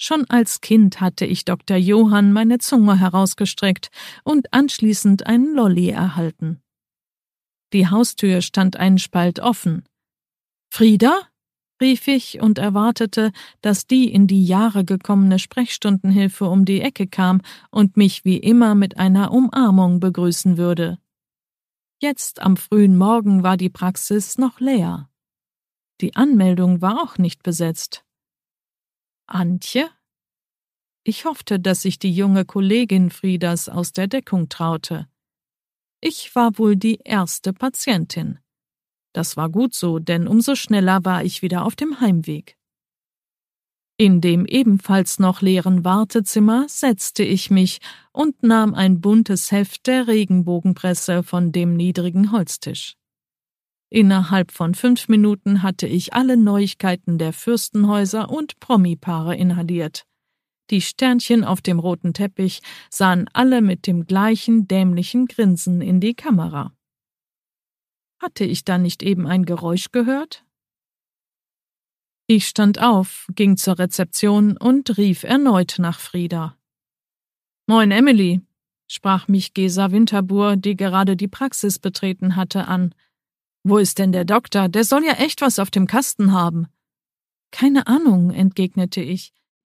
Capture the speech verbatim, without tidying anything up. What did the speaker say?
Schon als Kind hatte ich Doktor Johann meine Zunge herausgestreckt und anschließend einen Lolli erhalten. Die Haustür stand einen Spalt offen. »Frieda?« rief ich und erwartete, dass die in die Jahre gekommene Sprechstundenhilfe um die Ecke kam und mich wie immer mit einer Umarmung begrüßen würde. Jetzt am frühen Morgen war die Praxis noch leer. Die Anmeldung war auch nicht besetzt. Antje? Ich hoffte, dass sich die junge Kollegin Friedas aus der Deckung traute. Ich war wohl die erste Patientin. Das war gut so, denn umso schneller war ich wieder auf dem Heimweg. In dem ebenfalls noch leeren Wartezimmer setzte ich mich und nahm ein buntes Heft der Regenbogenpresse von dem niedrigen Holztisch. Innerhalb von fünf Minuten hatte ich alle Neuigkeiten der Fürstenhäuser und Promipaare inhaliert. Die Sternchen auf dem roten Teppich sahen alle mit dem gleichen dämlichen Grinsen in die Kamera. Hatte ich da nicht eben ein Geräusch gehört? Ich stand auf, ging zur Rezeption und rief erneut nach Frieda. »Moin, Emily«, sprach mich Gesa Winterbuhr, die gerade die Praxis betreten hatte, an. »Wo ist denn der Doktor? Der soll ja echt was auf dem Kasten haben.« »Keine Ahnung«, entgegnete ich.